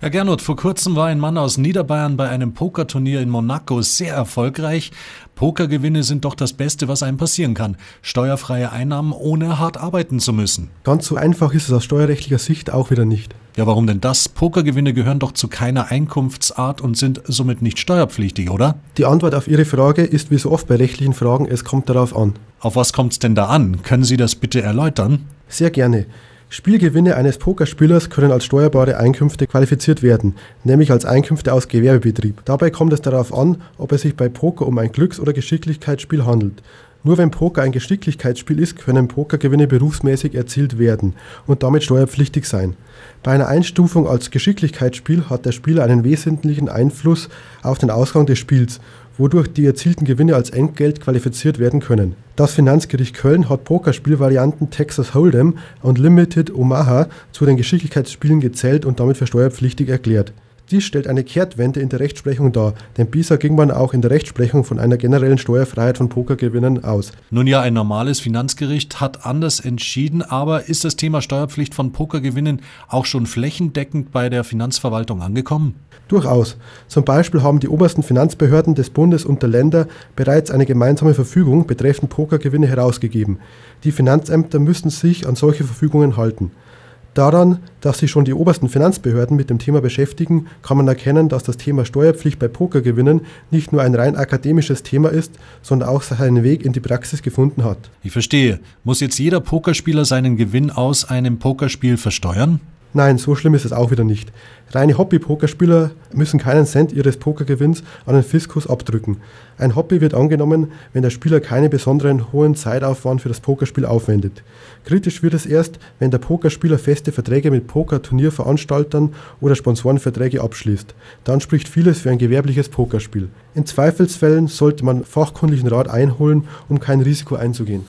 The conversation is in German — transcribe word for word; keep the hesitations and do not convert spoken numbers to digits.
Herr Gernot, vor kurzem war ein Mann aus Niederbayern bei einem Pokerturnier in Monaco sehr erfolgreich. Pokergewinne sind doch das Beste, was einem passieren kann. Steuerfreie Einnahmen, ohne hart arbeiten zu müssen. Ganz so einfach ist es aus steuerrechtlicher Sicht auch wieder nicht. Ja, warum denn das? Pokergewinne gehören doch zu keiner Einkunftsart und sind somit nicht steuerpflichtig, oder? Die Antwort auf Ihre Frage ist wie so oft bei rechtlichen Fragen, es kommt darauf an. Auf was kommt's denn da an? Können Sie das bitte erläutern? Sehr gerne. Spielgewinne eines Pokerspielers können als steuerbare Einkünfte qualifiziert werden, nämlich als Einkünfte aus Gewerbebetrieb. Dabei kommt es darauf an, ob es sich bei Poker um ein Glücks- oder Geschicklichkeitsspiel handelt. Nur wenn Poker ein Geschicklichkeitsspiel ist, können Pokergewinne berufsmäßig erzielt werden und damit steuerpflichtig sein. Bei einer Einstufung als Geschicklichkeitsspiel hat der Spieler einen wesentlichen Einfluss auf den Ausgang des Spiels, wodurch die erzielten Gewinne als Entgelt qualifiziert werden können. Das Finanzgericht Köln hat Pokerspielvarianten Texas Hold'em und Limited Omaha zu den Geschicklichkeitsspielen gezählt und damit für steuerpflichtig erklärt. Dies stellt eine Kehrtwende in der Rechtsprechung dar, denn bisher ging man auch in der Rechtsprechung von einer generellen Steuerfreiheit von Pokergewinnen aus. Nun ja, ein normales Finanzgericht hat anders entschieden, aber ist das Thema Steuerpflicht von Pokergewinnen auch schon flächendeckend bei der Finanzverwaltung angekommen? Durchaus. Zum Beispiel haben die obersten Finanzbehörden des Bundes und der Länder bereits eine gemeinsame Verfügung betreffend Pokergewinne herausgegeben. Die Finanzämter müssen sich an solche Verfügungen halten. Daran, dass sich schon die obersten Finanzbehörden mit dem Thema beschäftigen, kann man erkennen, dass das Thema Steuerpflicht bei Pokergewinnen nicht nur ein rein akademisches Thema ist, sondern auch seinen Weg in die Praxis gefunden hat. Ich verstehe. Muss jetzt jeder Pokerspieler seinen Gewinn aus einem Pokerspiel versteuern? Nein, so schlimm ist es auch wieder nicht. Reine Hobby-Pokerspieler müssen keinen Cent ihres Pokergewinns an den Fiskus abdrücken. Ein Hobby wird angenommen, wenn der Spieler keinen besonderen hohen Zeitaufwand für das Pokerspiel aufwendet. Kritisch wird es erst, wenn der Pokerspieler feste Verträge mit Poker-Turnierveranstaltern oder Sponsorenverträge abschließt. Dann spricht vieles für ein gewerbliches Pokerspiel. In Zweifelsfällen sollte man fachkundigen Rat einholen, um kein Risiko einzugehen.